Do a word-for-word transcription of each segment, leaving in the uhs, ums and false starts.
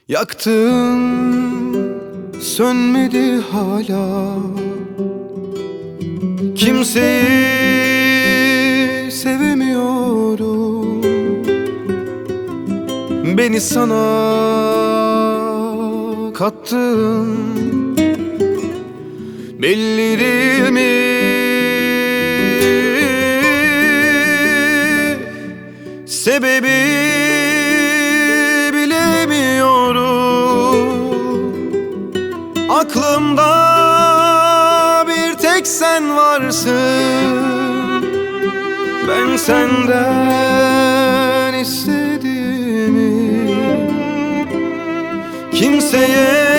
Yaktım sönmedi hala. Kimseyi sevemiyorum. Beni sana kattın, belli değil mi? Sebebi bilemiyorum. Aklımda bir tek sen varsın. Ben senden istediğimi kimseye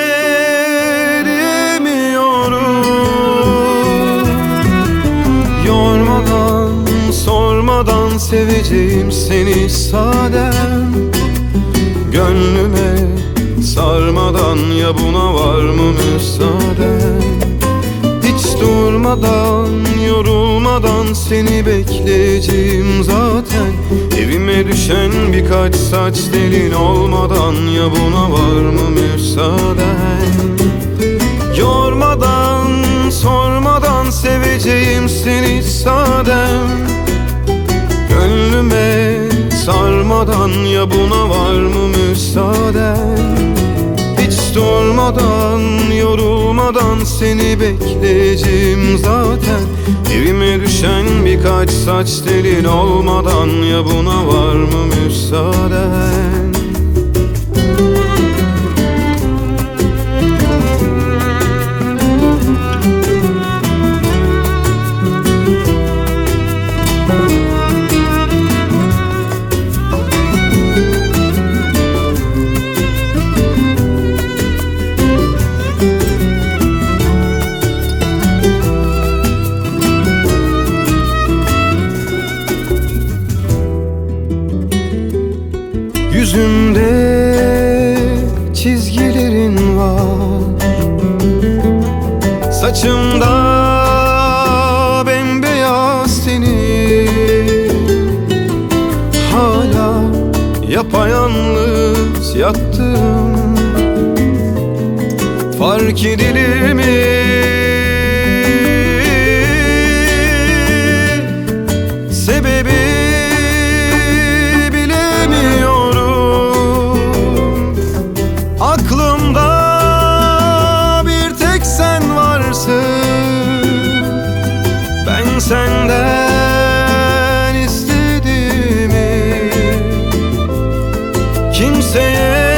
diyemiyorum. Yormadan, sormadan seveceğim seni sadem. Gönlüme sarmadan ya buna var mı müsaaden? Hiç durmadan, yorulmadan seni bekleyeceğim zaten. Evime düşen birkaç saç telin olmadan ya buna var mı müsaaden? Yormadan, sormadan seveceğim seni sadem. Gönlüme sarmadan ya buna var mı müsaaden? Hiç durmadan, yorulmadan seni bekleyeceğim zaten. Evime düşen birkaç saç telin olmadan ya buna var mı müsaaden? Yüzümde çizgilerin var, saçımda bembeyaz senin. Hala yapayalnız yattım, fark edilir mi? Sebebi aklımda bir tek sen varsın. Ben senden istediğimi kimseye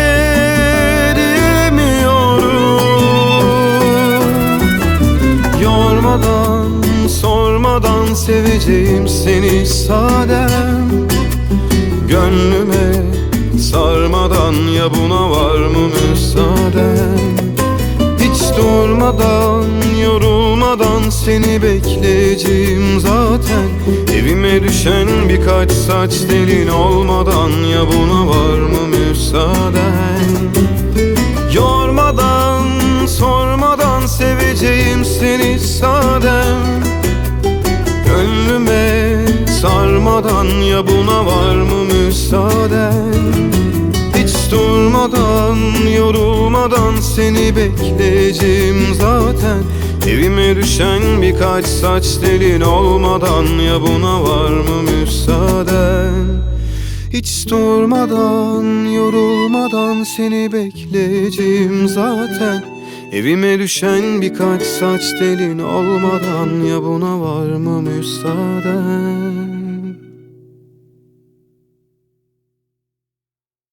diyemiyorum. Yormadan, sormadan seveceğim seni sadem. Gönlüme sarmadan ya buna var mı müsaaden? Hiç durmadan, yorulmadan seni bekleyeceğim zaten. Evime düşen birkaç saç telin olmadan ya buna var mı müsaaden? Yormadan, sormadan seveceğim seni sadem. Gönlüme sarmadan ya buna var mı müsaaden? Hiç durmadan, yorulmadan seni bekleyeceğim zaten. Evime düşen birkaç saç telin olmadan ya buna var mı müsaaden? Hiç durmadan, yorulmadan seni bekleyeceğim zaten. Evime düşen birkaç saç telin olmadan ya buna var mı müsaaden?